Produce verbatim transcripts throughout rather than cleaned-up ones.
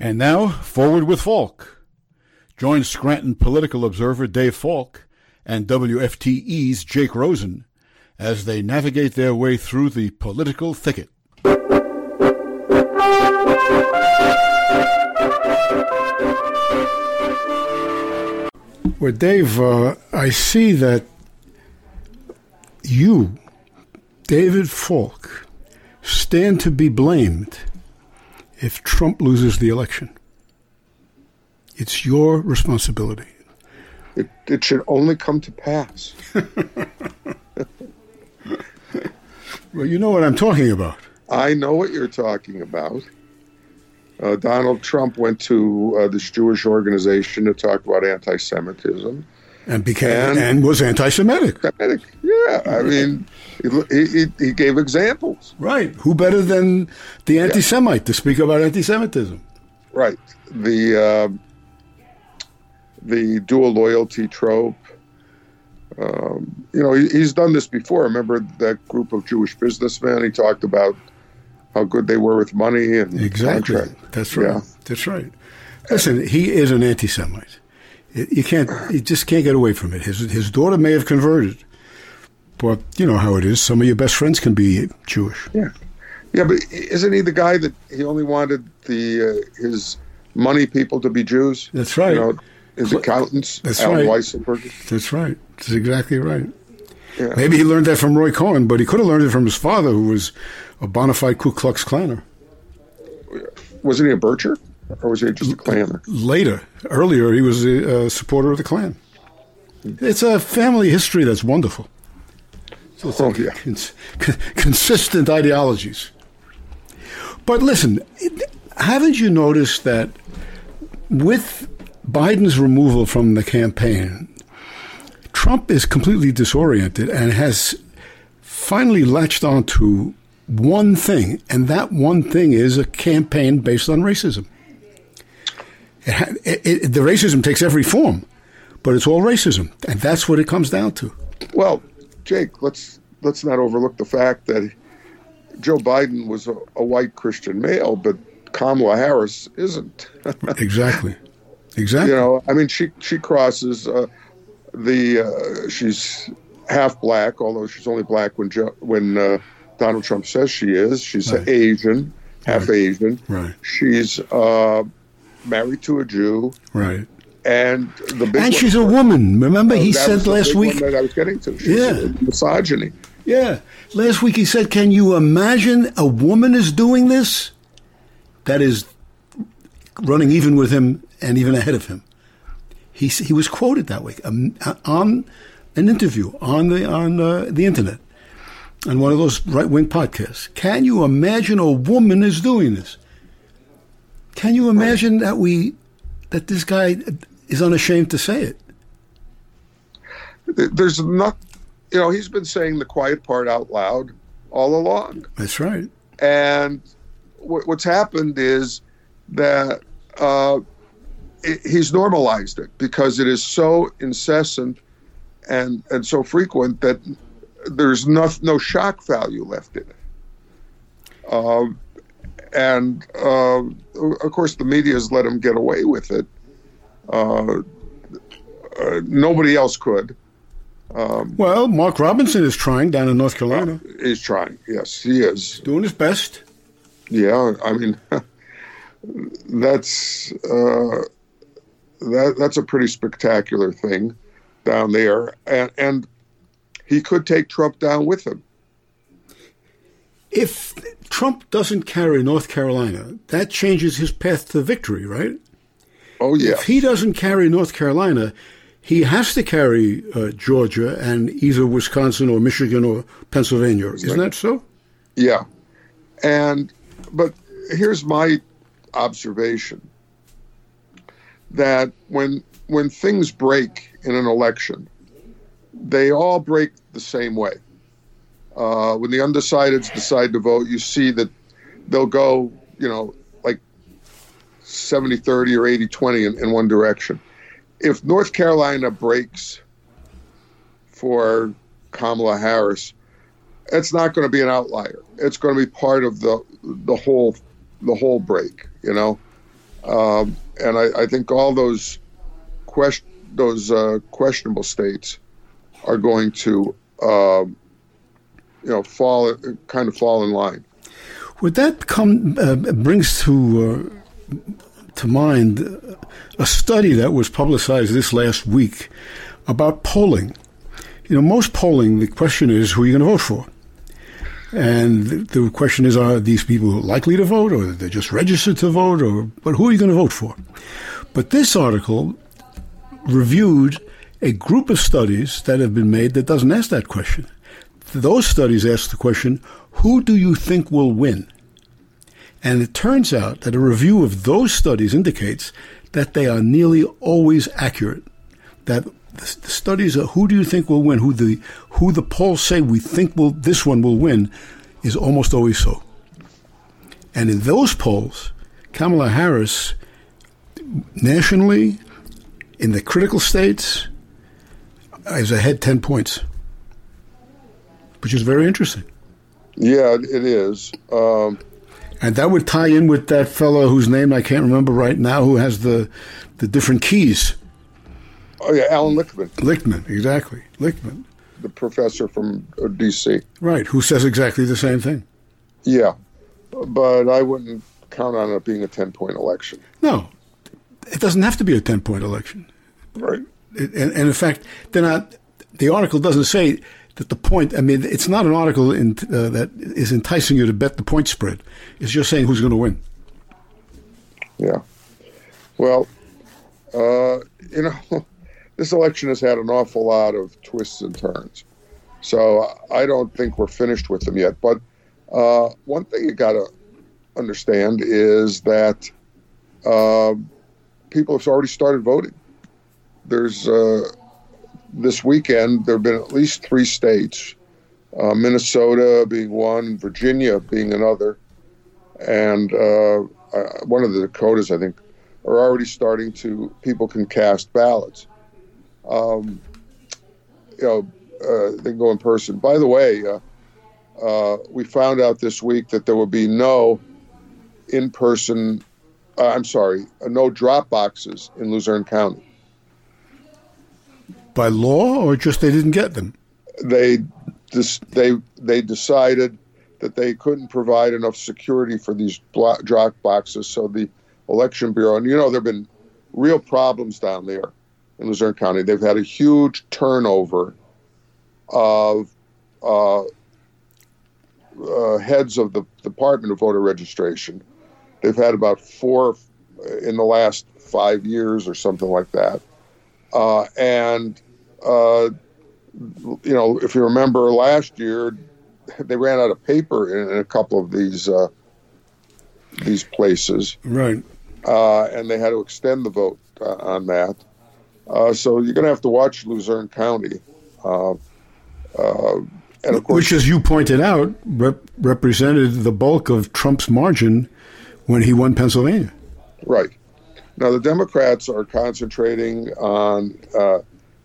And now, Forward with Falk. Join Scranton political observer Dave Falk and W F T E's Jake Rosen as they navigate their way through the political thicket. Well, Dave, uh, I see that you, David Falk, stand to be blamed if Trump loses the election. It's your responsibility. It, it should only come to pass. Well, you know what I'm talking about. I know what you're talking about. Uh, Donald Trump went to uh, this Jewish organization to talk about anti-Semitism. And became and, and was anti-Semitic. Semitic, yeah. I mean, he, he, he gave examples. Right. Who better than the anti-Semite yeah. to speak about anti-Semitism? Right. The uh, the dual loyalty trope. Um, you know, he, he's done this before. Remember that group of Jewish businessmen? He talked about how good they were with money and exactly. contract. That's right. Yeah. That's right. Listen, he is an anti-Semite. You can't, you just can't get away from it. His his daughter may have converted, but you know how it is. Some of your best friends can be Jewish. Yeah, yeah, but isn't he the guy that he only wanted the uh, his money people to be Jews? That's right. You know, his accountants. That's Alan right. Weisselberg. That's right. That's exactly right. Yeah. Maybe he learned that from Roy Cohn, but he could have learned it from his father, who was a bona fide Ku Klux Klaner. Wasn't he a Bircher? Or was he just a Klaner? Later. Earlier, he was a, a supporter of the Klan. It's a family history that's wonderful. So it's oh, like yeah. cons- consistent ideologies. But listen, haven't you noticed that with Biden's removal from the campaign, Trump is completely disoriented and has finally latched on to one thing, and that one thing is a campaign based on racism. It, it, it, the racism takes every form, but it's all racism, and that's what it comes down to. Well, Jake, let's let's not overlook the fact that Joe Biden was a, a white Christian male, but Kamala Harris isn't. Exactly, exactly. You know, I mean, she she crosses uh, the uh, she's half black, although she's only black when Joe, when uh, Donald Trump says she is. She's right. Asian, half right. Asian. Right. She's uh, married to a Jew. Right. And the big and she's a woman. Remember, oh, he said last week. That I was getting to. She's yeah. misogyny. Yeah. Last week he said, "Can you imagine a woman is doing this?" That is running even with him and even ahead of him. He he was quoted that way um, on an interview on the on uh, the internet on one of those right wing podcasts. Can you imagine a woman is doing this? Can you imagine right. that we that this guy is unashamed to say it? There's not, you know, he's been saying the quiet part out loud all along. That's right. And w- what's happened is that uh, it, he's normalized it because it is so incessant and, and so frequent that there's no, no shock value left in it. Uh, and, uh, of course, the media has let him get away with it. Uh, uh, nobody else could. Um, well, Mark Robinson is trying down in North Carolina. Uh, he's trying, yes, he is. Doing his best. Yeah, I mean, that's uh, that that's a pretty spectacular thing down there. And, and he could take Trump down with him. If Trump doesn't carry North Carolina, that changes his path to victory, right? Oh, yeah. If he doesn't carry North Carolina, he has to carry uh, Georgia and either Wisconsin or Michigan or Pennsylvania. Isn't, Isn't that so? Yeah. And, but here's my observation, that when when things break in an election, they all break the same way. Uh, when the undecideds decide to vote, you see that they'll go, you know, like seventy thirty or eighty twenty in, in one direction. If North Carolina breaks for Kamala Harris, it's not going to be an outlier. It's going to be part of the the whole the whole break, you know. Um, and I, I think all those question, those uh, questionable states are going to, uh, you know, fall kind of fall in line. Would that come uh, brings to uh, to mind a study that was publicized this last week about polling? You know, most polling, the question is, who are you going to vote for? And the question is, are these people likely to vote, or they're just registered to vote, or but who are you going to vote for? But this article reviewed a group of studies that have been made that doesn't ask that question. Those studies ask the question, who do you think will win? And it turns out that a review of those studies indicates that they are nearly always accurate. That the, the studies of who do you think will win, who the who the polls say we think will this one will win, is almost always so. And in those polls, Kamala Harris, nationally, in the critical states, is ahead ten points, which is very interesting. Yeah, it is. Um, and that would tie in with that fellow whose name I can't remember right now, who has the the different keys. Oh, yeah, Alan Lichtman. Lichtman, exactly. Lichtman. The professor from uh, D C Right, who says exactly the same thing. Yeah, but I wouldn't count on it being a ten-point election. No, it doesn't have to be a ten-point election. Right. It, and, and in fact, they're not, the article doesn't say that the point, I mean, it's not an article in, uh, that is enticing you to bet the point spread. It's just saying who's going to win. Yeah. Well, uh, you know, this election has had an awful lot of twists and turns. So I don't think we're finished with them yet. But uh, one thing you got to understand is that uh, people have already started voting. There's uh, this weekend, there have been at least three states, uh, Minnesota being one, Virginia being another, and uh, uh, one of the Dakotas, I think, are already starting to, people can cast ballots. Um, you know, uh, they can go in person. By the way, uh, uh, we found out this week that there will be no in-person, uh, I'm sorry, uh, no drop boxes in Luzerne County. By law, or just they didn't get them? They just, they they decided that they couldn't provide enough security for these blo- drop boxes, so the Election Bureau, and you know, there have been real problems down there in Luzerne County. They've had a huge turnover of uh, uh, heads of the Department of Voter Registration. They've had about four in the last five years or something like that. Uh, and, uh, you know, if you remember last year, they ran out of paper in, in a couple of these uh, these places. Right. Uh, and they had to extend the vote uh, on that. Uh, so you're going to have to watch Luzerne County. Uh, uh, and of course, which, as you pointed out, rep- represented the bulk of Trump's margin when he won Pennsylvania. Right. Now, the Democrats are concentrating on uh,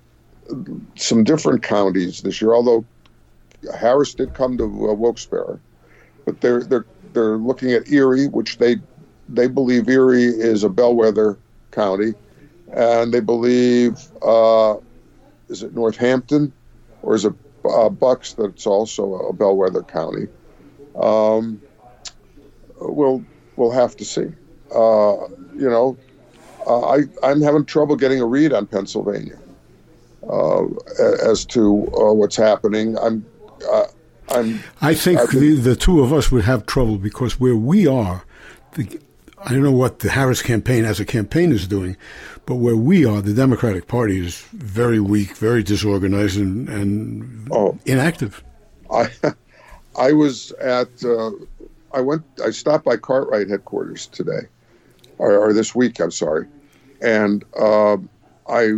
some different counties this year, although Harris did come to uh, Wilkes-Barre. But they're they're they're looking at Erie, which they they believe Erie is a bellwether county, and they believe uh, is it Northampton or is it uh, Bucks that's also a bellwether county. Um, we'll we'll have to see. Uh, you know. Uh, I, I'm having trouble getting a read on Pennsylvania uh, as to uh, what's happening. I'm, uh, I'm. I think been, the, the two of us would have trouble because where we are, the, I don't know what the Harris campaign as a campaign is doing, but where we are, the Democratic Party is very weak, very disorganized, and, and oh, inactive. I, I was at. Uh, I went. I stopped by Cartwright headquarters today. Or, or this week, I'm sorry, and uh, I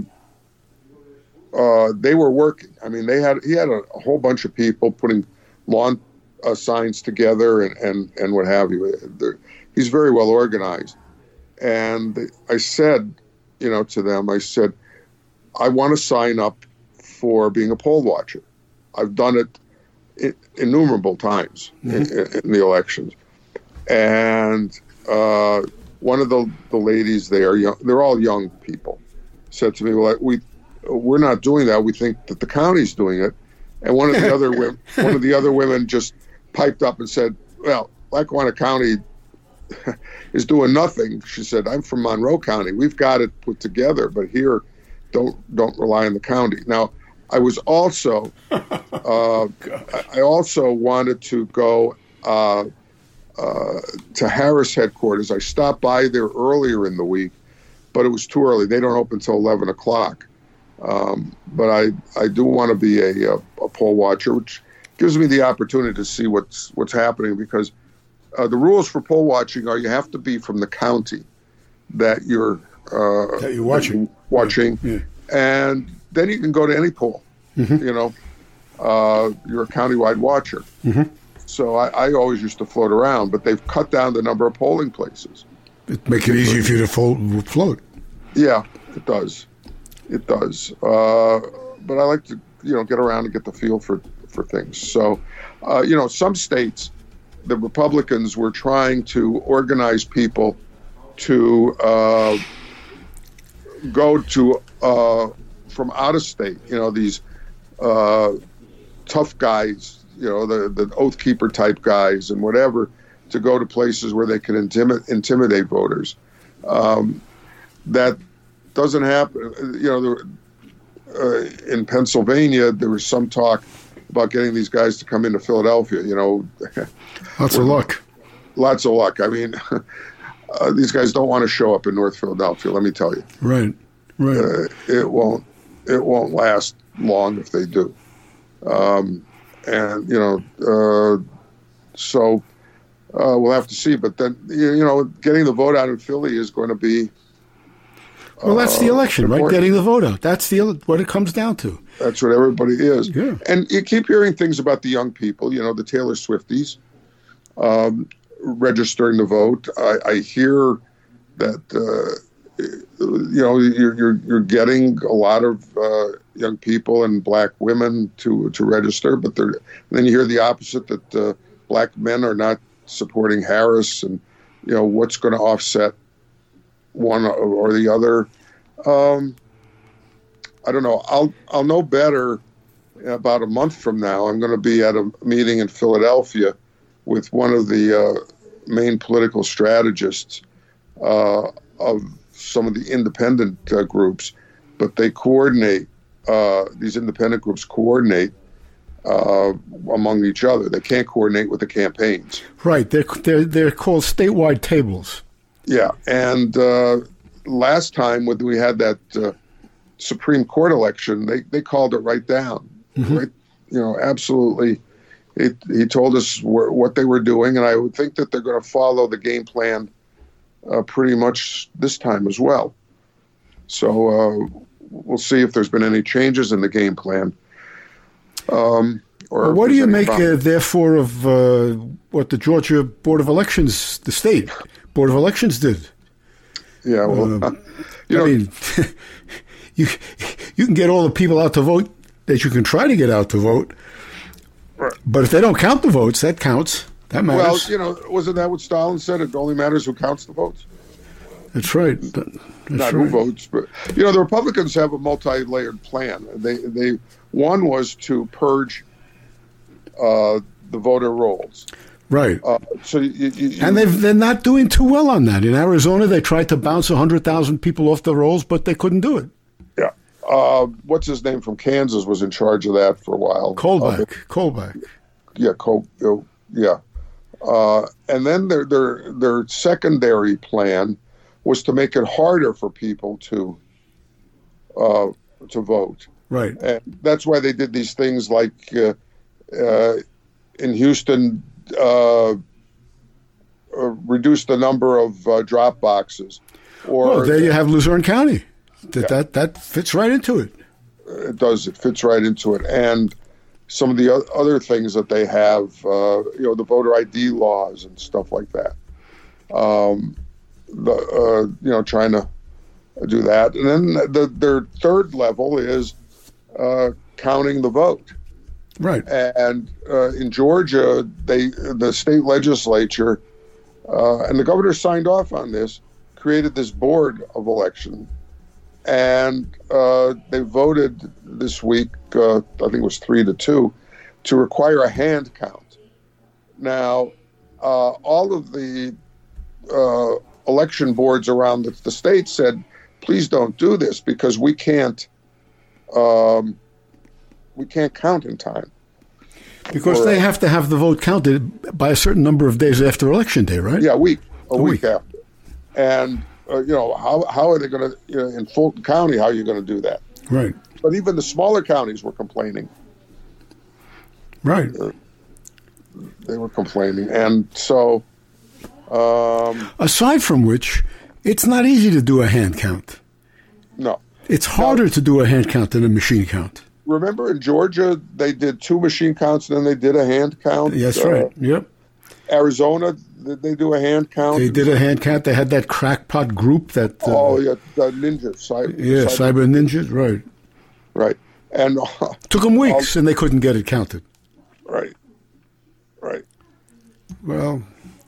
uh, they were working. I mean, they had he had a, a whole bunch of people putting lawn uh, signs together and, and, and what have you. They're, he's very well organized, and I said, you know, to them, I said, I want to sign up for being a poll watcher. I've done it in, innumerable times mm-hmm. in, in the elections, and. Uh, one of the, the ladies there, young, they're all young people, said to me, "Well, we we're not doing that. We think that the county's doing it." And one of the other women, one of the other women just piped up and said, "Well, Lackawanna County is doing nothing." She said, "I'm from Monroe County. We've got it put together, but here, don't don't rely on the county." Now, I was also, uh, I also wanted to go uh, uh, to Harris headquarters. I stopped by there earlier in the week, but it was too early. They don't open until eleven o'clock. Um, but I, I do want to be a, a, a poll watcher, which gives me the opportunity to see what's what's happening, because uh, the rules for poll watching are you have to be from the county that you're uh, that you're watching, watching, yeah. And then you can go to any poll. Mm-hmm. You know, uh, you're a countywide watcher. Mm-hmm. So I, I always used to float around, but they've cut down the number of polling places. It make it easier for you to fo- float. Yeah, it does. It does. Uh, but I like to, you know, get around and get the feel for, for things. So, uh, you know, some states, the Republicans were trying to organize people to uh, go to uh, from out of state. You know, these uh, tough guys, you know, the, the Oath Keeper type guys and whatever, to go to places where they can intimidate, intimidate voters. Um, that doesn't happen. You know, there, uh, in Pennsylvania, there was some talk about getting these guys to come into Philadelphia. You know, lots of luck. Lots of luck. I mean, uh, these guys don't want to show up in North Philadelphia. Let me tell you. Right. Right. Uh, it won't. It won't last long if they do. Um, and you know, uh, so uh, we'll have to see. But then, you know, getting the vote out in Philly is going to be. Well, that's the election, uh, right? Getting the vote out. That's the what it comes down to. That's what everybody is. Yeah. And you keep hearing things about the young people, you know, the Taylor Swifties um, registering to vote. I, I hear that, uh, you know, you're, you're, you're getting a lot of uh, young people and black women to, to register, but they're, then you hear the opposite, that uh, black men are not supporting Harris, and, you know, what's going to offset one or the other. Um, I don't know. I'll I'll know better about a month from now. I'm going to be at a meeting in Philadelphia with one of the uh, main political strategists uh, of some of the independent uh, groups, but they coordinate. Uh, these independent groups coordinate uh, among each other. They can't coordinate with the campaigns. Right. They're they're they're called statewide tables. Yeah, and uh, last time when we had that uh, Supreme Court election, they, they called it right down. Mm-hmm. Right, you know, absolutely. It, he told us wh- what they were doing, and I would think that they're going to follow the game plan uh, pretty much this time as well. So uh, we'll see if there's been any changes in the game plan. Um, or well, what do you make, uh, therefore, of uh, what the Georgia Board of Elections, the state Board of Elections did? Yeah, well, uh, you I know, mean, you you can get all the people out to vote that you can try to get out to vote, right. But if they don't count the votes, that counts. That matters. Well, you know, wasn't that what Stalin said? It only matters who counts the votes. That's right. That's Not right. who votes, but you know, the Republicans have a multi-layered plan. They they one was to purge uh, the voter rolls. Right. Uh, so you, you, you, and they've, they're not doing too well on that. In Arizona, they tried to bounce one hundred thousand people off the rolls, but they couldn't do it. Yeah. Uh, what's his name from Kansas was in charge of that for a while. Kolbach. Uh, Kolbach. Yeah. Col- yeah. Uh, and then their, their, their secondary plan was to make it harder for people to uh, to vote. Right. And that's why they did these things like uh, uh, in Houston, uh, uh, reduce the number of uh, drop boxes. Or well, there you have Luzerne County. That, yeah. that that fits right into it. It does. It fits right into it. And some of the other things that they have, uh, you know, the voter I D laws and stuff like that. Um, the uh, you know, trying to do that. And then the, their third level is uh, counting the vote. Right. And uh, in Georgia, they the state legislature uh, and the governor signed off on this, created this board of election, and uh, they voted this week, uh, I think it was three to two, to require a hand count. Now, uh, all of the uh, election boards around the, the state said, please don't do this because we can't um, we can't count in time. Because or, they have to have the vote counted by a certain number of days after Election Day, right? Yeah, a week, a, a week, week after. And, uh, you know, how how are they going to, you know, in Fulton County, how are you going to do that? Right. But even the smaller counties were complaining. Right. Uh, they were complaining. And so... Um, Aside from which, it's not easy to do a hand count. No. It's harder now, to do a hand count than a machine count. Remember in Georgia, they did two machine counts and then they did a hand count? That's uh, right. Yep. Arizona, did they do a hand count? They did a hand count. They had that crackpot group that... Uh, oh, yeah, the ninjas. Cyber, yeah, cyber, cyber ninjas, right. Right. And uh, took them weeks, and they couldn't get it counted. Right. Right. Well,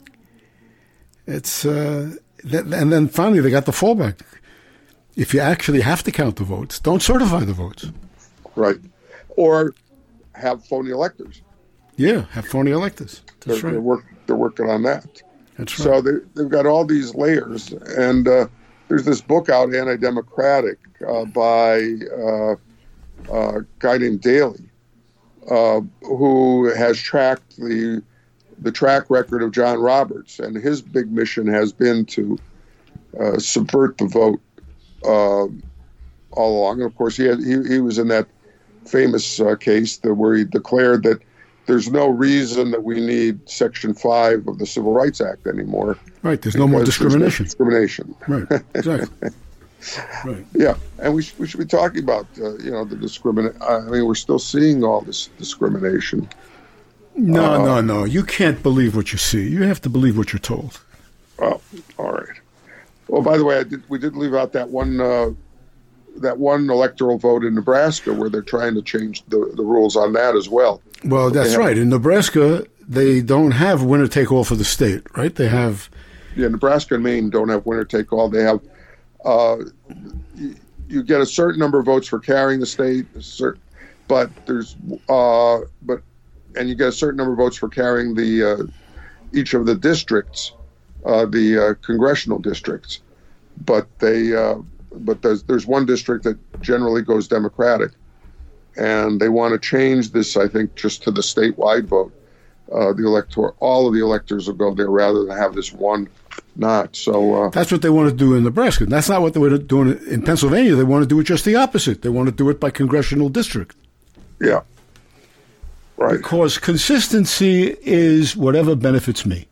it's... Uh, that, and then finally they got the fallback. If you actually have to count the votes, don't certify the votes. Right. Or have phony electors. Yeah, have phony electors. That's they're, right. They're, work, they're working on that. That's right. So they, they've got all these layers. And uh, there's this book out, Anti-Democratic, uh, by uh, uh, a guy named Daly, uh, who has tracked the the track record of John Roberts. And his big mission has been to uh, subvert the vote uh, all along. And, of course, he, had, he, he was in that famous uh, case that, where he declared that there's no reason that we need Section five of the Civil Rights Act anymore. Right, there's no more discrimination. No discrimination. Right, exactly. Right. Yeah, and we, sh- we should be talking about, uh, you know, the discrimination. I mean, we're still seeing all this discrimination. No, uh, no, no. You can't believe what you see. You have to believe what you're told. Oh, all right. Well, by the way, I did, we did leave out that one uh, that one electoral vote in Nebraska where they're trying to change the, the rules on that as well. Well, that's have, right. In Nebraska, they don't have winner-take-all for the state, right? They have... Yeah, Nebraska and Maine don't have winner-take-all. They have... Uh, you, you get a certain number of votes for carrying the state, certain, but there's... Uh, but and you get a certain number of votes for carrying the uh, each of the districts, uh, the uh, congressional districts. But they... Uh, but there's there's one district that generally goes Democratic. And they want to change this, I think, just to the statewide vote. Uh, the elector, all of the electors will go there rather than have this one not. So uh, that's what they want to do in Nebraska. That's not what they were doing in Pennsylvania. They want to do it just the opposite. They want to do it by congressional district. Yeah. Right. Because consistency is whatever benefits me.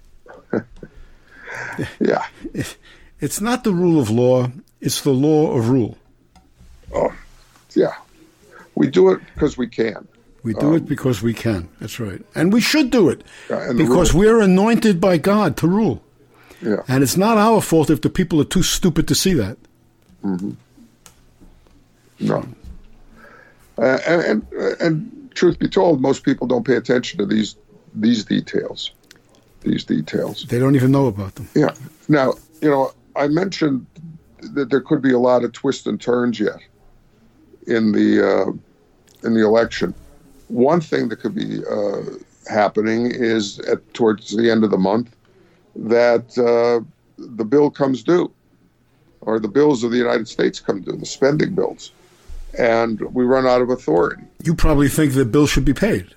Yeah. It's not the rule of law. It's the law of rule. Oh, yeah. We do it because we can. We do um, it because we can. That's right. And we should do it yeah, because we're anointed by God to rule. Yeah. And it's not our fault if the people are too stupid to see that. Mm-hmm. No. Uh, and, and and truth be told, most people don't pay attention to these these details. These details. They don't even know about them. Yeah. Now, you know, I mentioned that there could be a lot of twists and turns yet in the uh, in the election. One thing that could be uh, happening is at towards the end of the month that uh, the bill comes due, or the bills of the United States come due, the spending bills, and we run out of authority. You probably think the bill should be paid.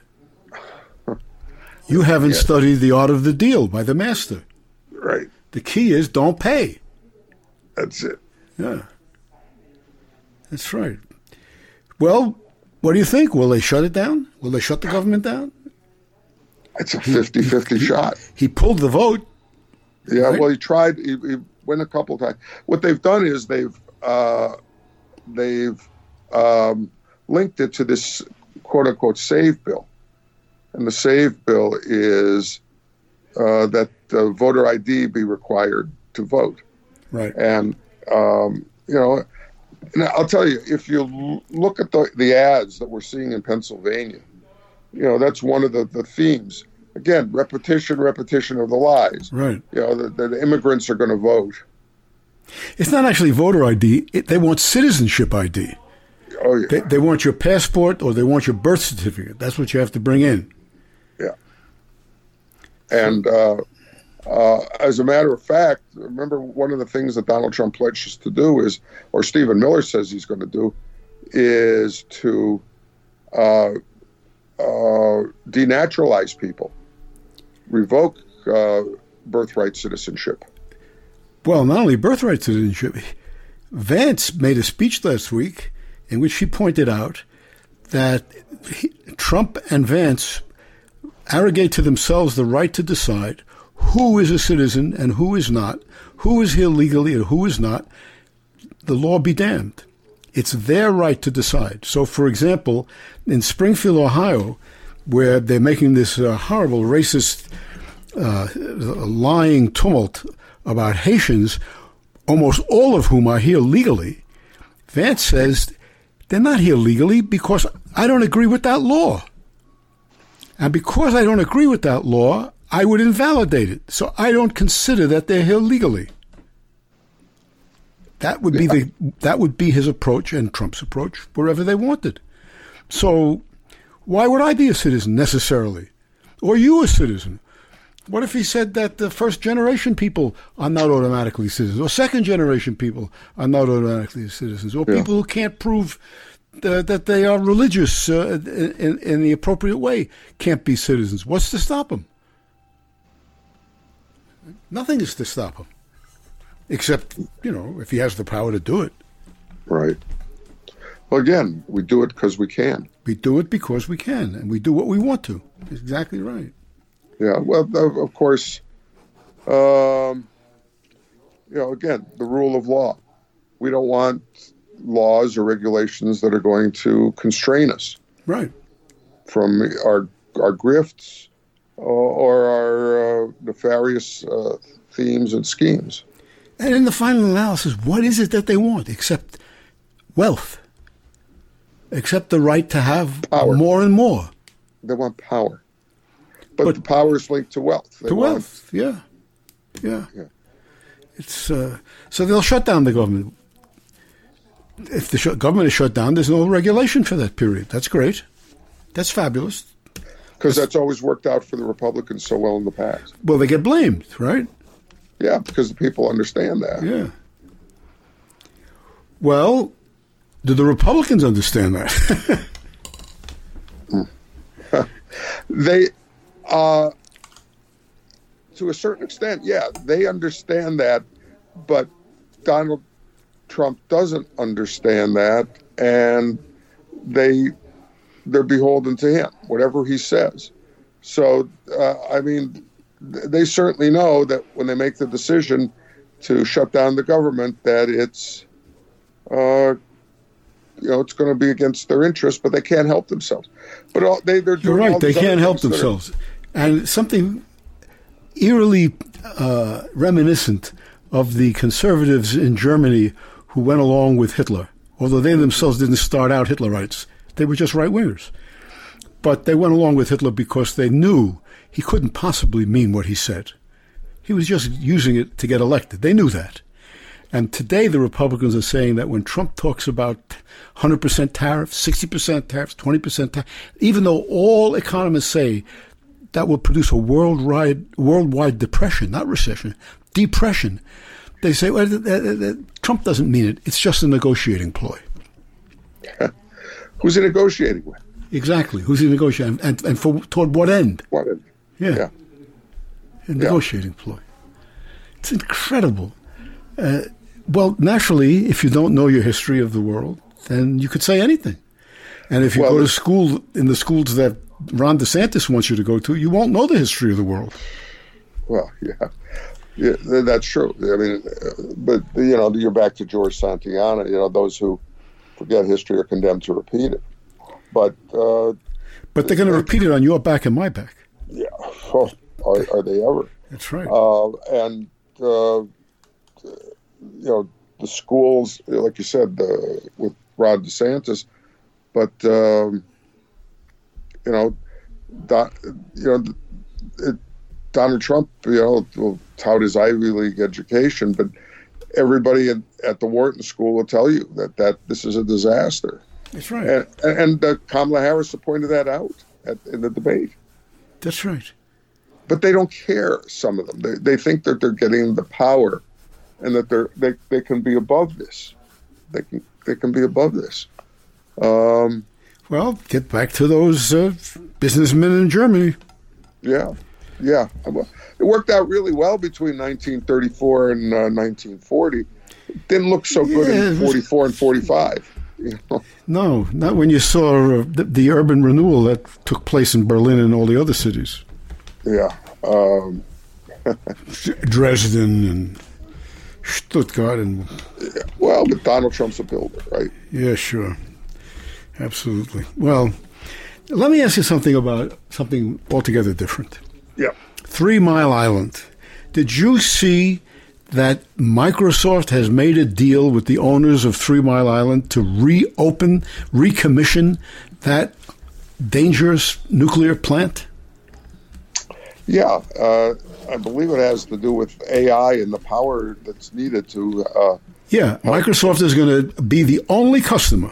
You haven't yeah. studied The Art of the Deal by the master. Right. The key is don't pay. That's it. Yeah. That's right. Well, what do you think? Will they shut it down? Will they shut the government down? It's a fifty-fifty shot. He pulled the vote. Yeah, right? well, he tried. He, he went a couple of times. What they've done is they've uh, they've um, linked it to this quote-unquote SAVE bill. And the SAVE bill is uh, that the voter I D be required to vote. Right. And, um, you know, and I'll tell you, if you look at the, the ads that we're seeing in Pennsylvania, you know, that's one of the, the themes. Again, repetition, repetition of the lies. Right. You know, the, the immigrants are going to vote. It's not actually voter I D. It, they want citizenship I D. Oh, yeah. They, they want your passport or they want your birth certificate. That's what you have to bring in. Yeah. And uh, uh, as a matter of fact, remember one of the things that Donald Trump pledges to do is, or Stephen Miller says he's going to do, is to uh, uh, denaturalize people, revoke uh, birthright citizenship. Well, not only birthright citizenship, Vance made a speech last week in which he pointed out that he, Trump and Vance arrogate to themselves the right to decide who is a citizen and who is not, who is here legally and who is not. The law be damned. It's their right to decide. So, for example, in Springfield, Ohio, where they're making this uh, horrible racist uh, lying tumult about Haitians, almost all of whom are here legally, Vance says they're not here legally because I don't agree with that law. And because I don't agree with that law, I would invalidate it. So I don't consider that they're here legally. That would be yeah. the that would be his approach and Trump's approach wherever they wanted. So why would I be a citizen necessarily? Or you a citizen? What if he said that the first generation people are not automatically citizens, or second generation people are not automatically citizens, or yeah. people who can't prove the, that they are religious uh, in, in the appropriate way can't be citizens? What's to stop them? Nothing is to stop him, except, you know, if he has the power to do it. Right. Well, again, we do it because we can. We do it because we can, and we do what we want to. Exactly right. Yeah, well, of course, um, you know, again, the rule of law. We don't want laws or regulations that are going to constrain us. Right. From our our grifts or, or our uh, nefarious uh, themes and schemes. And in the final analysis, what is it that they want except wealth? Except the right to have power. More and more. They want power. But, But the power is linked to wealth. They to want, wealth, yeah. yeah. Yeah. It's uh, so they'll shut down the government. If the sh- government is shut down, there's no regulation for that period. That's great. That's fabulous. Because that's always worked out for the Republicans so well in the past. Well, they get blamed, right? Yeah, because the people understand that. Yeah. Well, do the Republicans understand that? They, uh, to a certain extent, yeah, they understand that, but Donald Trump doesn't understand that, and they they're beholden to him, whatever he says. So, uh, I mean, they certainly know that when they make the decision to shut down the government, that it's, uh, you know, it's going to be against their interests, but they can't help themselves. But all, they, they're doing You're right. all They these can't other help things that are- themselves. And something eerily uh, reminiscent of the conservatives in Germany who went along with Hitler, although they themselves didn't start out Hitlerites. They were just right-wingers. But they went along with Hitler because they knew he couldn't possibly mean what he said. He was just using it to get elected. They knew that. And today the Republicans are saying that when Trump talks about one hundred percent tariffs, sixty percent tariffs, twenty percent tariffs, even though all economists say that will produce a worldwide worldwide depression, not recession, depression, they say, well, th- th- th- Trump doesn't mean it. It's just a negotiating ploy. Who's he negotiating with? Exactly. Who's he negotiating? And, and for toward what end? What? Is, Yeah. yeah. A negotiating ploy. It's incredible. Uh, well, naturally, if you don't know your history of the world, then you could say anything. And if you Well, go to it's- school in the schools that Ron DeSantis wants you to go to, you won't know the history of the world. Well, yeah. Yeah, th- that's true. I mean, uh, but, you know, you're back to George Santayana. You know, those who forget history are condemned to repeat it. But, uh, But they're going to repeat it on your back and my back. yeah, oh, are, are they ever? That's right. Uh, and, uh, you know, the schools, like you said, the, with Ron DeSantis, but, um, you know, Don, you know, it, Donald Trump, you know, will tout his Ivy League education, but everybody at, at the Wharton School will tell you that, that this is a disaster. That's right. And, and uh, Kamala Harris pointed that out at, in the debate. That's right. But they don't care, some of them. They, they think that they're getting the power and that they're, they, they can be above this. They can, they can be above this. Um, well, get back to those uh, businessmen in Germany. Yeah, yeah. It worked out really well between nineteen thirty-four and uh, nineteen forty. It didn't look so good yeah, in forty-four and forty-five. You know? No, not when you saw uh, the, the urban renewal that took place in Berlin and all the other cities. Yeah. Um, Dresden and Stuttgart. and yeah. Well, but Donald Trump's a builder, right? Yeah, sure. Absolutely. Well, let me ask you something about something altogether different. Yeah. Three Mile Island. Did you see that Microsoft has made a deal with the owners of Three Mile Island to reopen, recommission that dangerous nuclear plant? Yeah. Uh, I believe it has to do with A I and the power that's needed to... Uh, yeah. Microsoft is going to be the only customer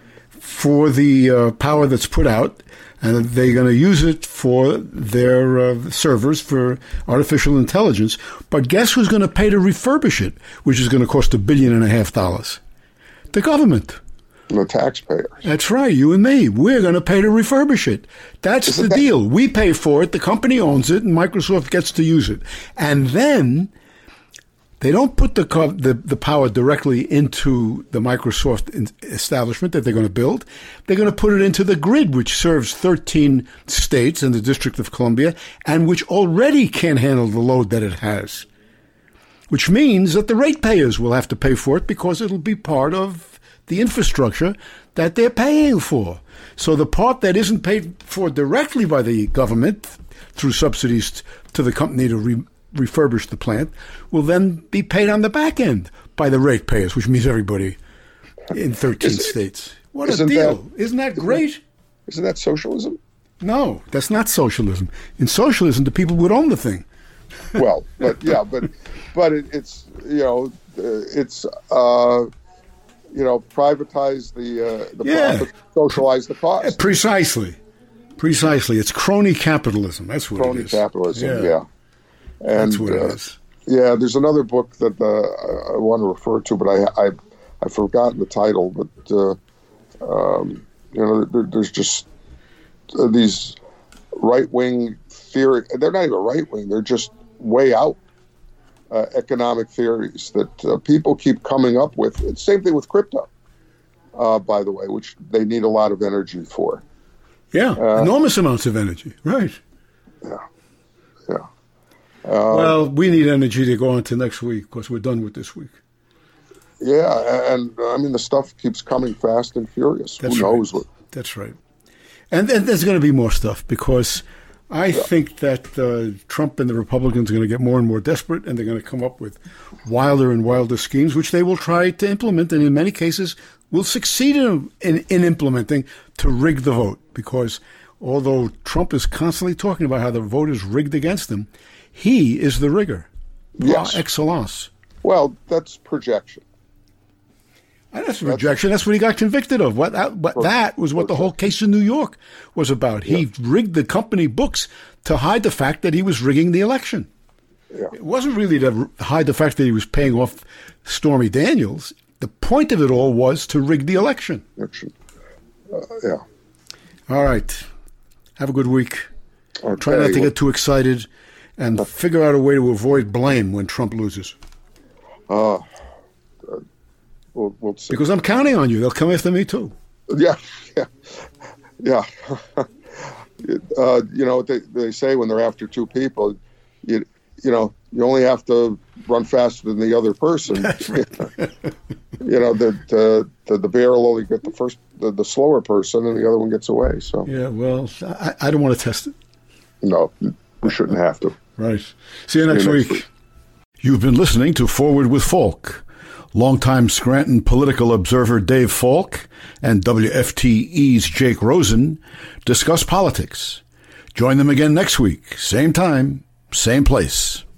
for the uh, power that's put out, and they're going to use it for their uh, servers for artificial intelligence. But guess who's going to pay to refurbish it, which is going to cost a billion and a half dollars? The government. The taxpayers. That's right, you and me. We're going to pay to refurbish it. That's Isn't the that- deal. We pay for it, the company owns it, and Microsoft gets to use it. And then they don't put the, the the power directly into the Microsoft establishment that they're going to build. They're going to put it into the grid, which serves thirteen states and the District of Columbia, and which already can't handle the load that it has. Which means that the ratepayers will have to pay for it because it'll be part of the infrastructure that they're paying for. So the part that isn't paid for directly by the government through subsidies to the company to re- refurbish the plant will then be paid on the back end by the ratepayers, which means everybody in thirteen Is, states. What a deal. That, isn't that great? Isn't that, isn't that socialism? No, that's not socialism. In socialism, the people would own the thing. Well, but yeah, but but it, it's, you know, it's, uh, you know, privatize the, uh, the yeah. profit, socialize the cost. Precisely. Precisely. It's crony capitalism. That's what crony it is. Crony capitalism, yeah. yeah. And, That's what it uh, is. Yeah, there's another book that uh, I want to refer to, but I, I, I've forgotten the title. But, uh, um, you know, there, there's just uh, these right-wing theory. They're not even right-wing. They're just way out uh, economic theories that uh, people keep coming up with. It's same thing with crypto, uh, by the way, which they need a lot of energy for. Yeah, uh, enormous amounts of energy. Right. Yeah, yeah. Uh, well, we need energy to go on to next week because we're done with this week. Yeah, and I mean, the stuff keeps coming fast and furious. That's Who knows right. what? That's right. And, and there's going to be more stuff because I yeah. think that uh, Trump and the Republicans are going to get more and more desperate, and they're going to come up with wilder and wilder schemes, which they will try to implement, and in many cases will succeed in, in, in implementing to rig the vote. Because although Trump is constantly talking about how the vote is rigged against him, he is the rigger, yes. par excellence. Well, that's projection. And that's projection. That's what he got convicted of. What that, what, that was what the whole case in New York was about. He yeah. rigged the company books to hide the fact that he was rigging the election. Yeah. It wasn't really to hide the fact that he was paying off Stormy Daniels. The point of it all was to rig the election. Election. Uh, yeah. All right. Have a good week. Okay. Try not to get too excited. And figure out a way to avoid blame when Trump loses. Uh, we'll, we'll see. Because I'm counting on you. They'll come after me, too. Yeah, yeah, yeah. uh, you know, they, they say when they're after two people, you, you know, you only have to run faster than the other person. You know, the, the, the, the bear will only get the first, the, the slower person, and the other one gets away. So yeah, well, I, I don't want to test it. No, we shouldn't have to. Right. See you next, See you next week. week. You've been listening to Forward with Falk. Longtime Scranton political observer Dave Falk and W F T E's Jake Rosen discuss politics. Join them again next week. Same time, same place.